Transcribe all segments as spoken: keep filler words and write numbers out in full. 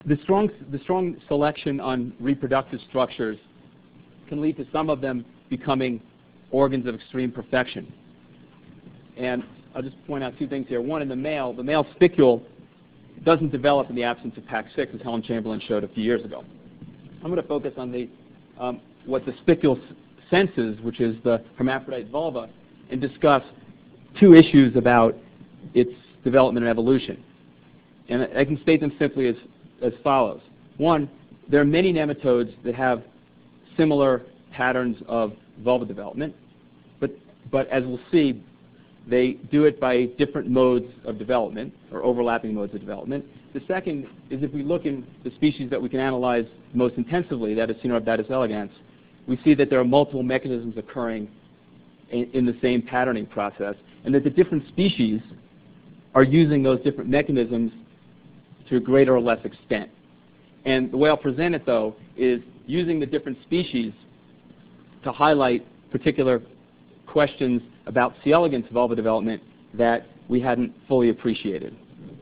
The strong, the strong selection on reproductive structures can lead to some of them becoming organs of extreme perfection. And I'll just point out two things here. One, in the male, the male spicule doesn't develop in the absence of P A C six, as Helen Chamberlain showed a few years ago. I'm going to focus on the, um, what the spicule senses, which is the hermaphrodite vulva, and discuss two issues about its development and evolution. And I can state them simply as, as follows. One, there are many nematodes that have similar patterns of vulva development, but, but as we'll see, they do it by different modes of development, or overlapping modes of development. The second is if we look in the species that we can analyze most intensively, that is Caenorhabditis elegans, we see that there are multiple mechanisms occurring in, in the same patterning process, and that the different species are using those different mechanisms to a greater or less extent. And the way I'll present it, though, is using the different species to highlight particular questions about C. elegans vulva development that we hadn't fully appreciated.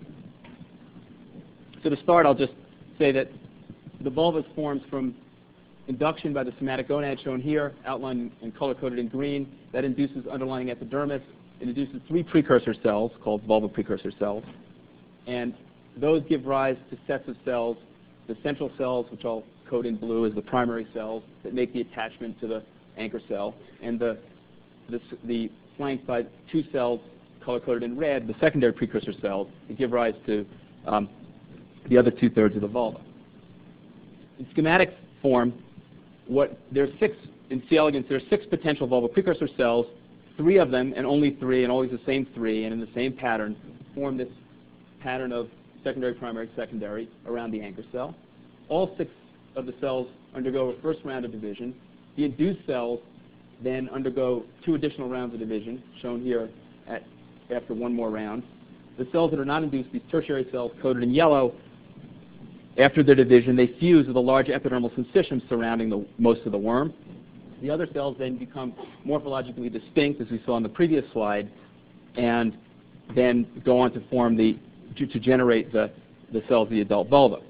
So to start, I'll just say that the vulva forms from induction by the somatic gonad, shown here, outlined and color-coded in green. That induces underlying epidermis. It induces three precursor cells called vulva precursor cells. And those give rise to sets of cells, the central cells, which I'll code in blue as the primary cells that make the attachment to the anchor cell, and the, the, the flanked by two cells color-coded in red, the secondary precursor cells, that give rise to um, the other two-thirds of the vulva. In schematic form, what there's six, in C. elegans, there are six potential vulva precursor cells. Three of them, and only three, and always the same three, and in the same pattern, form this pattern of secondary, primary, secondary around the anchor cell. All six of the cells undergo a first round of division. The induced cells then undergo two additional rounds of division, shown here at, after one more round. The cells that are not induced, these tertiary cells coded in yellow, after their division, they fuse with a large epidermal syncytium surrounding the, most of the worm. The other cells then become morphologically distinct, as we saw on the previous slide, and then go on to form the, to, to generate the, the cells of the adult vulva.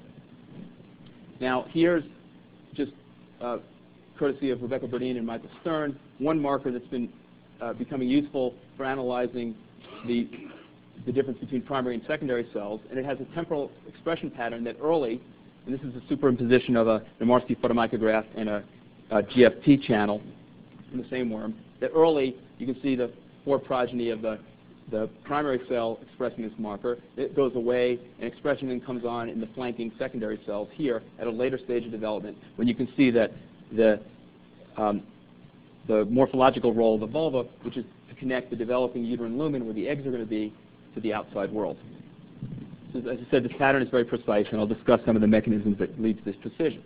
Now, here's just uh, courtesy of Rebecca Burdine and Michael Stern, one marker that's been uh, becoming useful for analyzing the, the difference between primary and secondary cells, and it has a temporal expression pattern that early, and this is a superimposition of a Nomarski photomicrograph and a, a G F P channel in the same worm, that early you can see the four progeny of the, the primary cell expressing this marker. It goes away, and expression then comes on in the flanking secondary cells here at a later stage of development, when you can see that the, um, the morphological role of the vulva, which is to connect the developing uterine lumen where the eggs are going to be to the outside world. So as I said, this pattern is very precise, and I'll discuss some of the mechanisms that lead to this precision.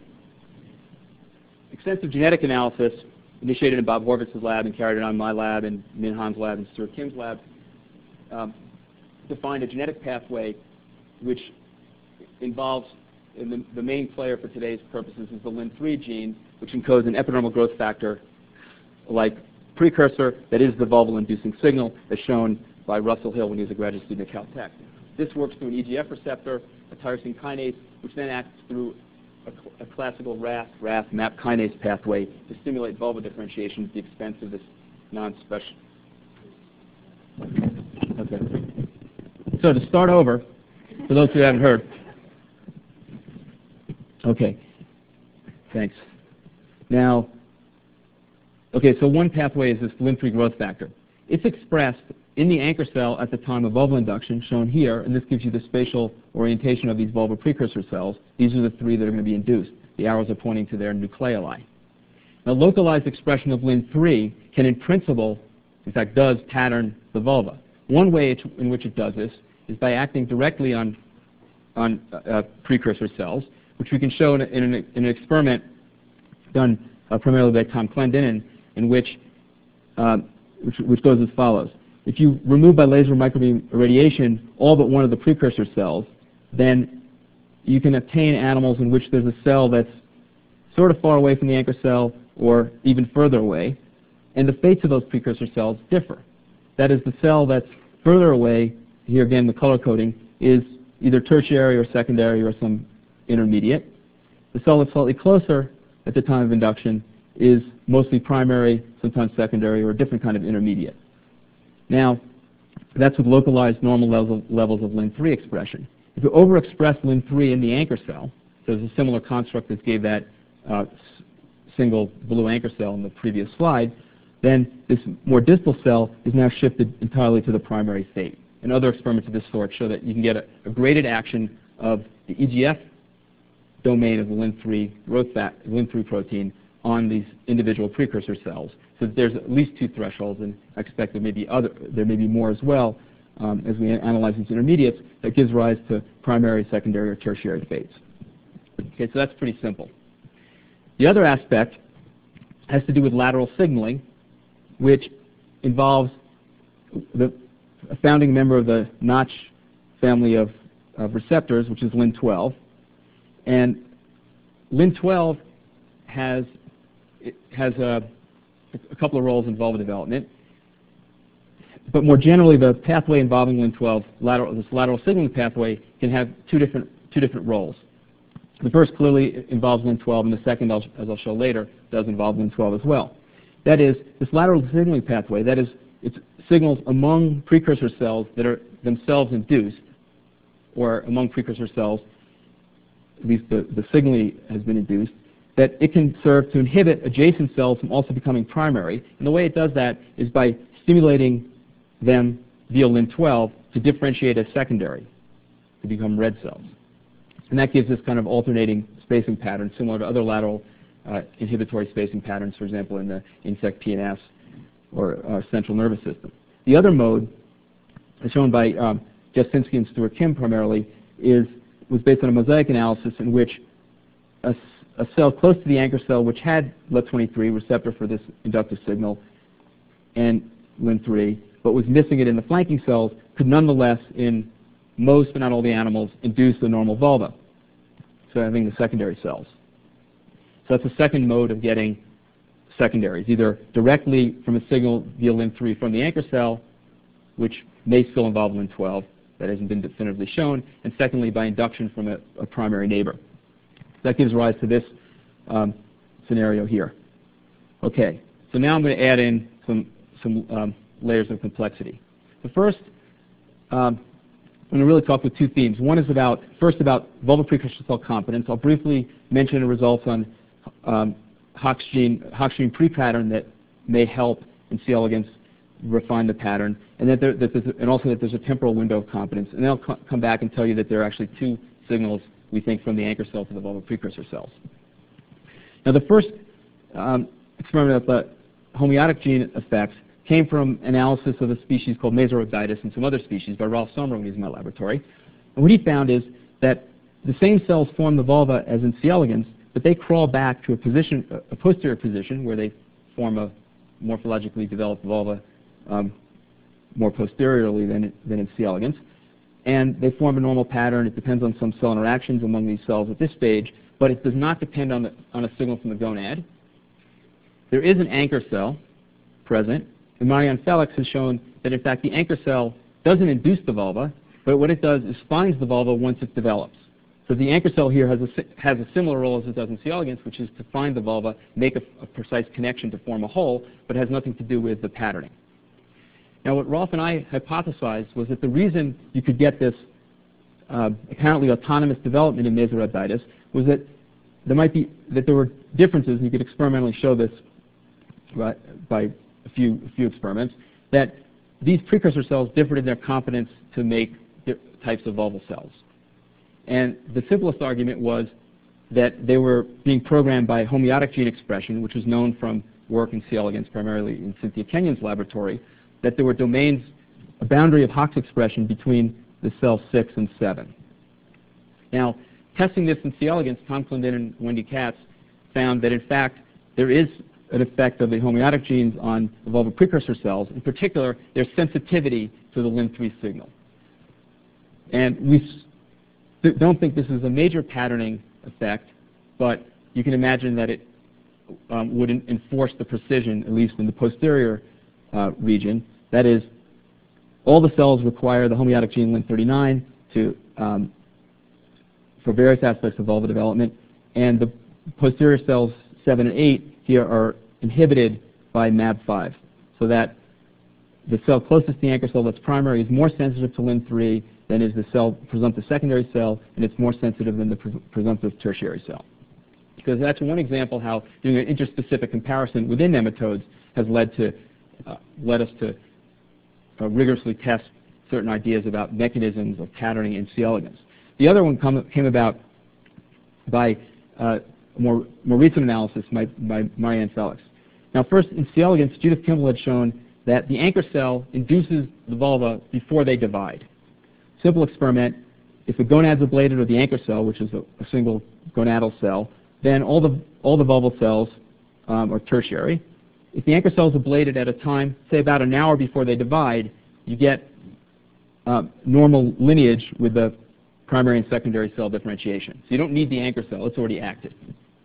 Extensive genetic analysis, initiated in Bob Horvitz's lab and carried on in my lab and Min Han's lab and Stuart Kim's lab, um, defined a genetic pathway which involves, and the, the main player for today's purposes is the L I N three gene, which encodes an epidermal growth factor like precursor that is the vulval-inducing signal, as shown by Russell Hill when he was a graduate student at Caltech. This works through an E G F receptor, a tyrosine kinase, which then acts through a, cl a classical R A S, R A S, MAP kinase pathway to stimulate vulva differentiation at the expense of this non-special. Okay. So to start over, for those who haven't heard, okay, thanks. Now, okay, so one pathway is this L I N three growth factor. It's expressed in the anchor cell at the time of vulval induction, shown here, and this gives you the spatial orientation of these vulvar precursor cells. These are the three that are going to be induced. The arrows are pointing to their nucleoli. Now, localized expression of L I N three can, in principle, in fact, does pattern the vulva. One way it, in which it does this is by acting directly on, on uh, precursor cells, which we can show in, in, an, in an experiment done uh, primarily by Tom Clendenin, in which, uh, which, which goes as follows. If you remove by laser microbeam irradiation all but one of the precursor cells, then you can obtain animals in which there's a cell that's sort of far away from the anchor cell or even further away, and the fates of those precursor cells differ. That is, the cell that's further away, here again the color coding, is either tertiary or secondary or some intermediate. The cell that's slightly closer at the time of induction is mostly primary, sometimes secondary, or a different kind of intermediate. Now, that's with localized normal levels of, levels of L I N three expression. If you overexpress L I N three in the anchor cell, so there's a similar construct that gave that uh, single blue anchor cell in the previous slide, then this more distal cell is now shifted entirely to the primary state. And other experiments of this sort show that you can get a, a graded action of the E G F domain of the L I N three growth fact, L I N three protein on these individual precursor cells. So there's at least two thresholds, and I expect there may be other, there may be more as well um, as we analyze these intermediates that gives rise to primary, secondary, or tertiary fates. Okay, so that's pretty simple. The other aspect has to do with lateral signaling, which involves the a founding member of the Notch family of, of receptors, which is L I N twelve. And L I N twelve has, it has a, a couple of roles in vulva development. But more generally, the pathway involving L I N twelve, lateral, this lateral signaling pathway, can have two different, two different roles. The first clearly involves L I N twelve, and the second, as I'll show later, does involve L I N twelve as well. That is, this lateral signaling pathway, that is, it's signals among precursor cells that are themselves induced, or among precursor cells, at least the, the signaling has been induced, that it can serve to inhibit adjacent cells from also becoming primary. And the way it does that is by stimulating them via L I N twelve to differentiate as secondary, to become red cells. And that gives this kind of alternating spacing pattern, similar to other lateral uh, inhibitory spacing patterns, for example, in the insect P N S or uh, central nervous system. The other mode, as shown by um, Jasinski and Stuart Kim primarily, is was based on a mosaic analysis in which a, a cell close to the anchor cell, which had L E P twenty-three, receptor for this inductive signal, and L I N three, but was missing it in the flanking cells, could nonetheless, in most but not all the animals, induce the normal vulva, so having the secondary cells. So that's a second mode of getting secondaries, either directly from a signal via L I N three from the anchor cell, which may still involve L I N twelve, that hasn't been definitively shown, and secondly by induction from a, a primary neighbor. That gives rise to this um, scenario here. Okay, so now I'm going to add in some, some um, layers of complexity. The first, um, I'm going to really talk with two themes. One is about, first about vulvar precursor cell competence. I'll briefly mention the results on um, Hox gene, Hox gene pre-pattern that may help in C. elegans refine the pattern, and that, there, that there's a, and also that there's a temporal window of competence. And then I'll co come back and tell you that there are actually two signals, we think, from the anchor cell to the vulvar precursor cells. Now, the first um, experiment of the homeotic gene effects came from analysis of a species called Mesorhabditis and some other species by Ralph Sommer when he was in my laboratory. And what he found is that the same cells form the vulva as in C. elegans, but they crawl back to a position, a posterior position, where they form a morphologically developed vulva um, more posteriorly than, than in C. elegans. And they form a normal pattern. It depends on some cell interactions among these cells at this stage, but it does not depend on, the, on a signal from the gonad. There is an anchor cell present, and Marianne Felix has shown that, in fact, the anchor cell doesn't induce the vulva, but what it does is finds the vulva once it develops. So the anchor cell here has a, has a similar role as it does in C. elegans, which is to find the vulva, make a, a precise connection to form a hole, but has nothing to do with the patterning. Now, what Rolf and I hypothesized was that the reason you could get this uh, apparently autonomous development in Mesorhabditis was that there might be that there were differences, and you could experimentally show this by, by a few a few experiments, that these precursor cells differed in their competence to make types of vulval cells. And the simplest argument was that they were being programmed by homeotic gene expression, which was known from work in C. elegans, primarily in Cynthia Kenyon's laboratory, that there were domains, a boundary of Hox expression between the cell six and seven. Now, testing this in C. elegans, Tom Clendon and Wendy Katz found that, in fact, there is an effect of the homeotic genes on the vulvar precursor cells, in particular, their sensitivity to the L I N three signal. And we don't think this is a major patterning effect, but you can imagine that it um, would enforce the precision, at least in the posterior uh, region. That is, all the cells require the homeotic gene L I N thirty-nine to um, for various aspects of vulva development, and the posterior cells seven and eight here are inhibited by M A B five, so that the cell closest to the anchor cell that's primary is more sensitive to L I N three than is the cell presumptive secondary cell, and it's more sensitive than the pres presumptive tertiary cell. Because that's one example how doing an interspecific comparison within nematodes has led to uh, led us to uh, rigorously test certain ideas about mechanisms of patterning in C. elegans. The other one come, came about by uh, more more recent analysis by, by Marianne Felix. Now, first in C. elegans, Judith Kimball had shown that the anchor cell induces the vulva before they divide. Simple experiment: if the gonads ablated or the anchor cell, which is a, a single gonadal cell, then all the all the vulval cells um, are tertiary. If the anchor cell is ablated at a time, say about an hour before they divide, you get uh, normal lineage with the primary and secondary cell differentiation. So you don't need the anchor cell; it's already active.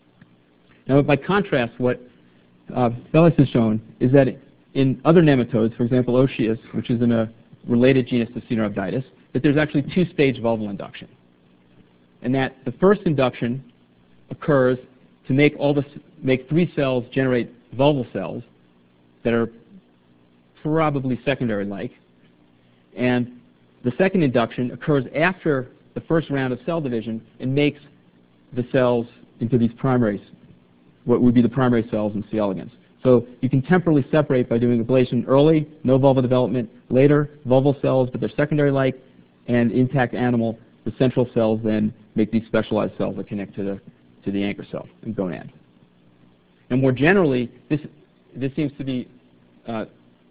Now, by contrast, what uh, Felix has shown is that in other nematodes, for example, Oceus, which is in a related genus to Caenorhabditis, that there's actually two-stage vulval induction, and that the first induction occurs to make all the make three cells generate vulval cells that are probably secondary-like, and the second induction occurs after the first round of cell division and makes the cells into these primaries, what would be the primary cells in C. elegans. So you can temporally separate by doing ablation early, no vulva development; later, vulval cells, but they're secondary-like, and intact animal, the central cells then make these specialized cells that connect to the to the anchor cell and gonad. And more generally, this this seems to be uh,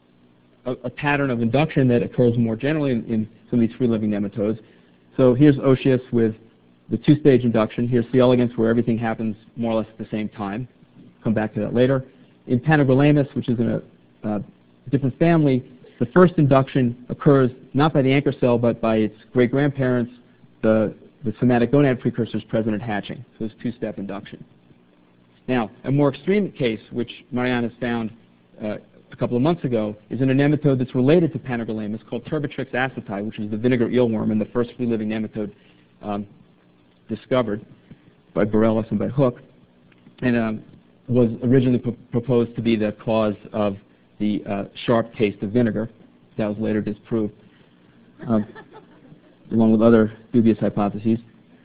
a, a pattern of induction that occurs more generally in, in some of these free-living nematodes. So here's Oceus with the two-stage induction. Here's C. elegans, where everything happens more or less at the same time. Come back to that later. In Panagrolaemus, which is in a uh, different family, the first induction occurs not by the anchor cell, but by its great-grandparents, the, the somatic gonad precursors present at hatching. So it's two-step induction. Now, a more extreme case, which Marianne has found uh, a couple of months ago, is in a nematode that's related to Panagrolaemus called Turbitrix aceti, which is the vinegar eelworm and the first free-living nematode um, discovered by Borellus and by Hook, and um, was originally pro proposed to be the cause of the uh, sharp taste of vinegar. That was later disproved, um, along with other dubious hypotheses.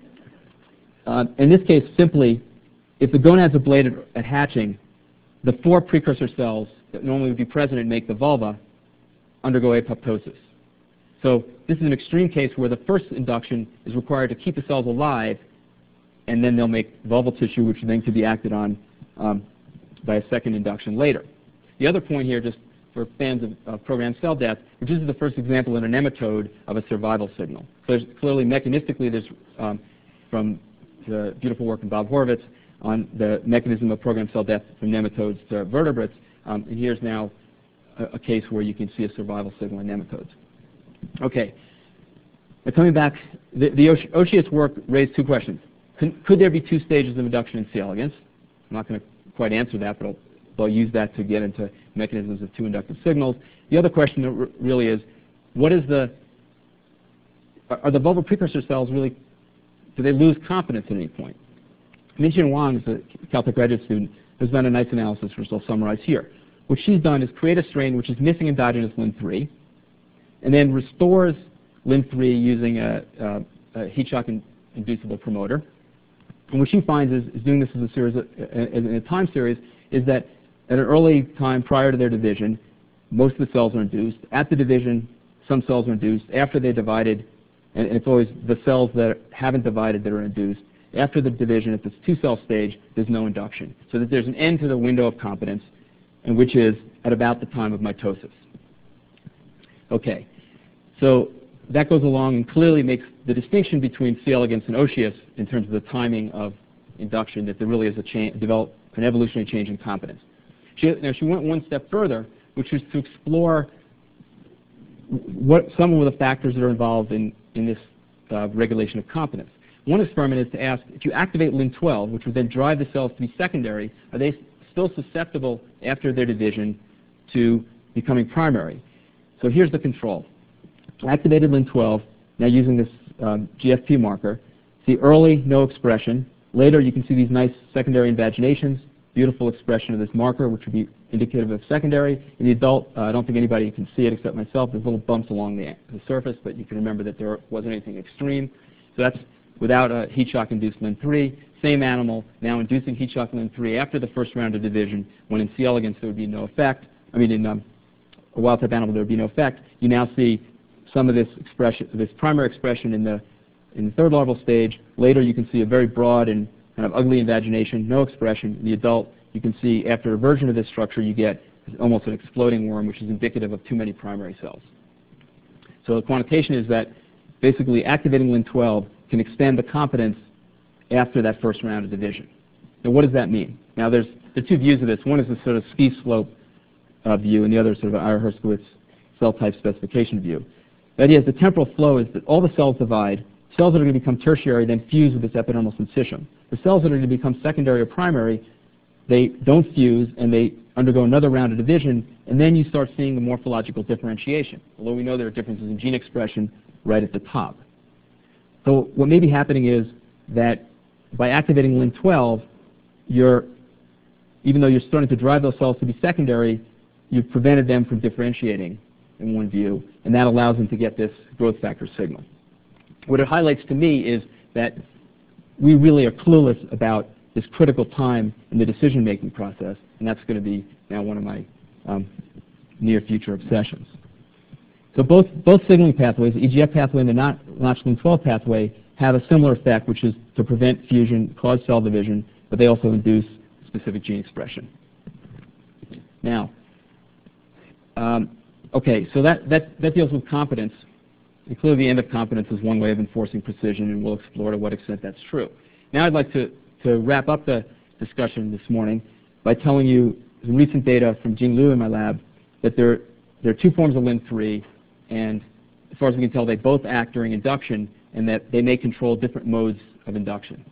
Uh, in this case, simply, if the gonads ablated at hatching, the four precursor cells that normally would be present and make the vulva undergo apoptosis. So this is an extreme case where the first induction is required to keep the cells alive, and then they'll make vulval tissue, which then could be acted on um, by a second induction later. The other point here, just for fans of uh, programmed cell death, which is the first example in a nematode of a survival signal. So there's clearly, mechanistically, there's um, from the beautiful work of Bob Horvitz on the mechanism of programmed cell death from nematodes to vertebrates. Um, and here's now a, a case where you can see a survival signal in nematodes. Okay. Now coming back, the, the Oceus work raised two questions. Can, could there be two stages of induction in C. elegans? I'm not going to quite answer that, but I'll, I'll use that to get into mechanisms of two inductive signals. The other question really is, what is the, are the vulval precursor cells really, do they lose confidence at any point? Minxian Wang is a Caltech graduate student who's done a nice analysis, which I'll summarize here. What she's done is create a strain which is missing endogenous L I N three, and then restores L I N three using a, a, a heat shock in, inducible promoter. And what she finds is, is doing this as a series, of, in a time series, is that at an early time prior to their division, most of the cells are induced. At the division, some cells are induced. After they're divided, and it's always the cells that haven't divided that are induced. After the division, at this two-cell stage, there's no induction. So that there's an end to the window of competence, and which is at about the time of mitosis. Okay, so that goes along and clearly makes the distinction between C. elegans and Oceus in terms of the timing of induction, that there really is a change, develop an evolutionary change in competence. She, now, she went one step further, which was to explore what some of the factors that are involved in, in this uh, regulation of competence. One experiment is to ask, if you activate L I N twelve, which would then drive the cells to be secondary, are they still susceptible after their division to becoming primary? So here's the control. Activated L I N twelve, now using this um, G F P marker, See early, no expression. Later, you can see these nice secondary invaginations, beautiful expression of this marker, which would be indicative of secondary. In the adult, uh, I don't think anybody can see it except myself. There's little bumps along the, the surface, but you can remember that there wasn't anything extreme. So that's without a heat shock-induced L I N three. Same animal, now inducing heat shock L I N three after the first round of division, when in C. elegans there would be no effect. I mean, in um, a wild-type animal there would be no effect. You now see some of this expression, this primary expression in the in the third larval stage. Later, you can see a very broad and kind of ugly invagination, no expression. In the adult, you can see after a version of this structure, you get almost an exploding worm, which is indicative of too many primary cells. So the quantitation is that basically activating L I N twelve can extend the competence after that first round of division. Now, what does that mean? Now, there's the two views of this. One is the sort of ski slope uh, view, and the other is sort of an Eyre-Herskowitz cell type specification view. The idea is the temporal flow is that all the cells divide. Cells that are going to become tertiary then fuse with this epidermal syncytium. The cells that are going to become secondary or primary, they don't fuse and they undergo another round of division, and then you start seeing the morphological differentiation, although we know there are differences in gene expression right at the top. So what may be happening is that by activating L I N twelve, you're, even though you're starting to drive those cells to be secondary, you've prevented them from differentiating in one view, and that allows them to get this growth factor signal. What it highlights to me is that we really are clueless about this critical time in the decision-making process, and that's going to be now one of my um, near future obsessions. So both, both signaling pathways, the E G F pathway and the Notch L I N twelve pathway, have a similar effect, which is to prevent fusion, cause cell division, but they also induce specific gene expression. Now, um, okay, so that, that, that deals with competence. And clearly the end of competence is one way of enforcing precision, and we'll explore to what extent that's true. Now I'd like to, to wrap up the discussion this morning by telling you some recent data from Jing Liu in my lab that there, there are two forms of L I N three, and as far as we can tell, they both act during induction, and that they may control different modes of induction.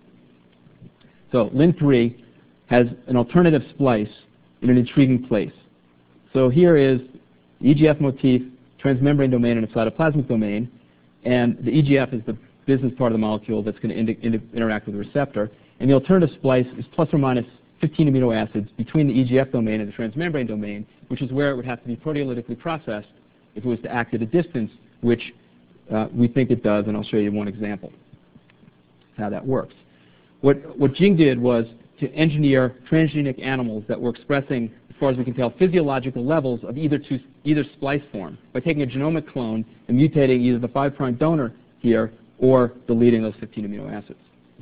So L I N three has an alternative splice in an intriguing place. So here is the E G F motif, transmembrane domain, and a cytoplasmic domain, and the E G F is the business part of the molecule that's going to in interact with the receptor, and the alternative splice is plus or minus fifteen amino acids between the E G F domain and the transmembrane domain, which is where it would have to be proteolytically processed if it was to act at a distance, which uh, we think it does, and I'll show you one example how that works. What, what Jing did was to engineer transgenic animals that were expressing, as far as we can tell, physiological levels of either, two, either splice form by taking a genomic clone and mutating either the five prime donor here or deleting those fifteen amino acids,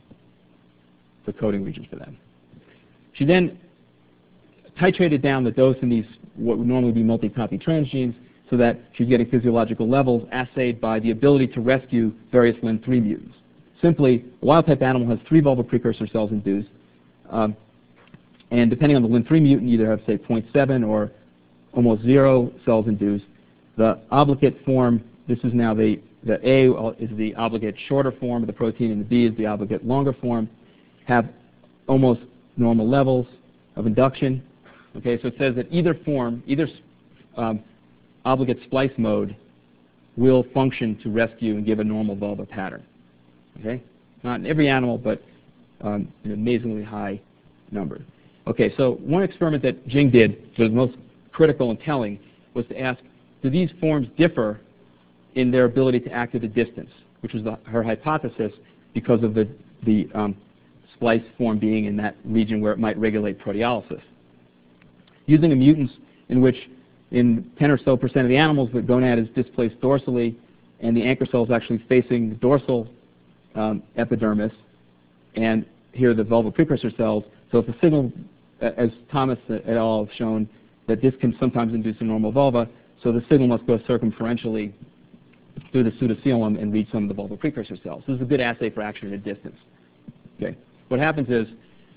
the coding regions for them. She then titrated down the dose in these what would normally be multi-copy transgenes so that she's getting physiological levels assayed by the ability to rescue various L I N three mutants. Simply, a wild-type animal has three vulva precursor cells induced, um, and depending on the L I N three mutant, you either have, say, zero point seven or almost zero cells induced. The obligate form, this is now the, the A is the obligate shorter form of the protein, and the B is the obligate longer form, have almost normal levels of induction. Okay, so it says that either form, either um, obligate splice mode will function to rescue and give a normal vulva pattern. Okay, not in every animal, but um, an amazingly high number. Okay, so one experiment that Jing did, that was most critical and telling, was to ask, do these forms differ in their ability to act at a distance, which was the, her hypothesis because of the, the um, splice form being in that region where it might regulate proteolysis. Using a mutant in which in ten or so percent of the animals, the gonad is displaced dorsally, and the anchor cell is actually facing the dorsal um, epidermis, and here are the vulva precursor cells. So if the signal, as Thomas et al. Have shown, that this can sometimes induce a normal vulva, so the signal must go circumferentially through the pseudocoelom and reach some of the vulva precursor cells. This is a good assay for action at a distance. Okay, what happens is,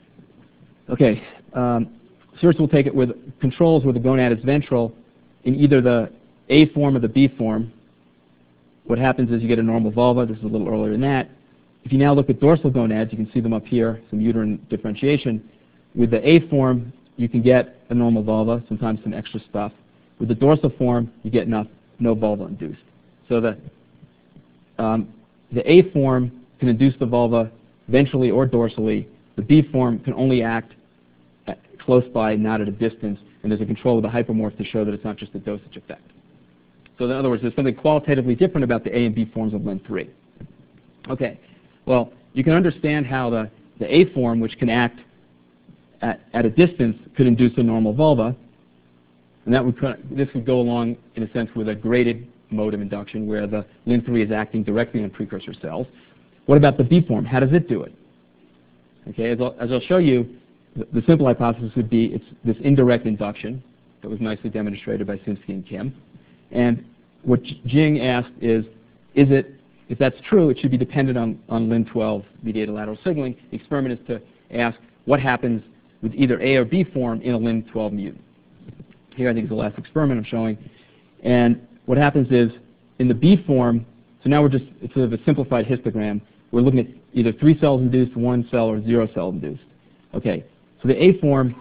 okay, um, Search will take it with controls where the gonad is ventral in either the A form or the B form. What happens is you get a normal vulva. This is a little earlier than that. If you now look at dorsal gonads, you can see them up here, some uterine differentiation. With the A form, you can get a normal vulva, sometimes some extra stuff. With the dorsal form, you get enough, no vulva induced. So the, um, the A form can induce the vulva ventrally or dorsally. The B form can only act at close by, not at a distance, and there's a control of the hypermorph to show that it's not just a dosage effect. So in other words, there's something qualitatively different about the A and B forms of L I N three. Okay, well, you can understand how the, the A form, which can act at, at a distance, could induce a normal vulva, and that would, this would go along, in a sense, with a graded mode of induction where the L I N three is acting directly on precursor cells. What about the B form? How does it do it? Okay, as I'll, as I'll show you, the, the simple hypothesis would be it's this indirect induction that was nicely demonstrated by Sinsky and Kim. And what Jing asked is, is it, if that's true, it should be dependent on, on L I N twelve mediated lateral signaling. The experiment is to ask what happens with either A or B form in a L I N twelve mutant. Here I think is the last experiment I'm showing. And what happens is, in the B form, so now we're just, it's sort of a simplified histogram. We're looking at either three cells induced, one cell, or zero cell induced. Okay, so the A form,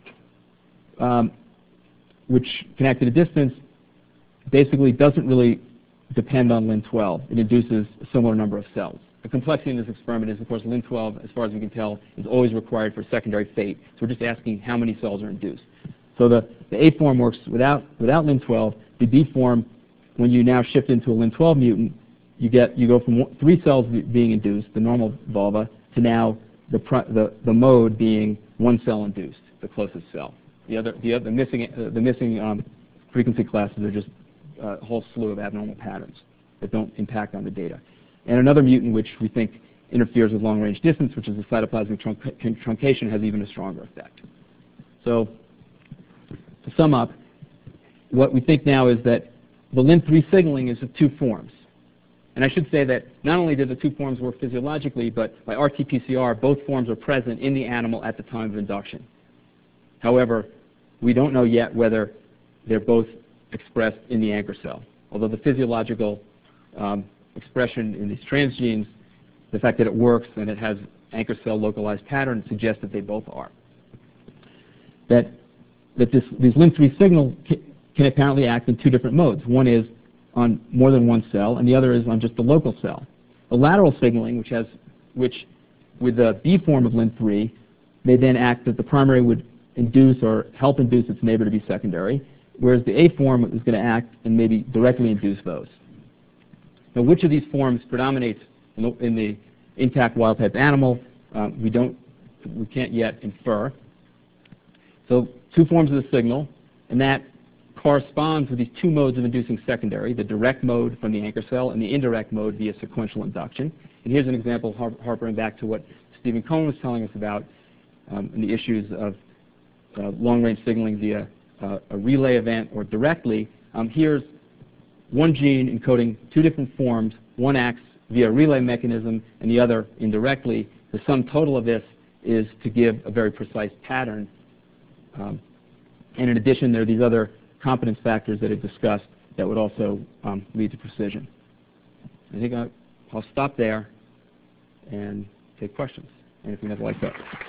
um, which can act at a distance, basically doesn't really depend on L I N twelve. It induces a similar number of cells. The complexity in this experiment is, of course, L I N twelve, as far as we can tell, is always required for secondary fate. So we're just asking how many cells are induced. So the, the A form works without, without L I N twelve. The B form, when you now shift into a L I N twelve mutant, you get you go from one, three cells being induced, the normal vulva, to now the, pr the the mode being one cell induced, the closest cell. The other the other the missing uh, the missing um, frequency classes are just uh, a whole slew of abnormal patterns that don't impact on the data. And another mutant which we think interferes with long-range distance, which is the cytoplasmic trunc truncation, has even a stronger effect. So to sum up, what we think now is that the L I N three signaling is of two forms. And I should say that not only do the two forms work physiologically, but by R T P C R, both forms are present in the animal at the time of induction. However, we don't know yet whether they're both expressed in the anchor cell. Although the physiological um, expression in these transgenes, the fact that it works and it has anchor cell localized pattern, suggests that they both are. That, that this, these L I N three signal can, can apparently act in two different modes. One is on more than one cell, and the other is on just the local cell. The lateral signaling, which has, which with the B form of L I N three, may then act that the primary would induce or help induce its neighbor to be secondary, whereas the A form is going to act and maybe directly induce those. Now, which of these forms predominates in the, in the intact wild-type animal? Uh, we don't, we can't yet infer. So, two forms of the signal, and that corresponds with these two modes of inducing secondary, the direct mode from the anchor cell and the indirect mode via sequential induction. And here's an example har harpering back to what Stephen Cohen was telling us about um, in the issues of uh, long-range signaling via uh, a relay event or directly. Um, here's one gene encoding two different forms. One acts via a relay mechanism and the other indirectly. The sum total of this is to give a very precise pattern. Um, and in addition, there are these other competence factors that I discussed that would also um, lead to precision. I think I'll, I'll stop there and take questions, anything I'd like to.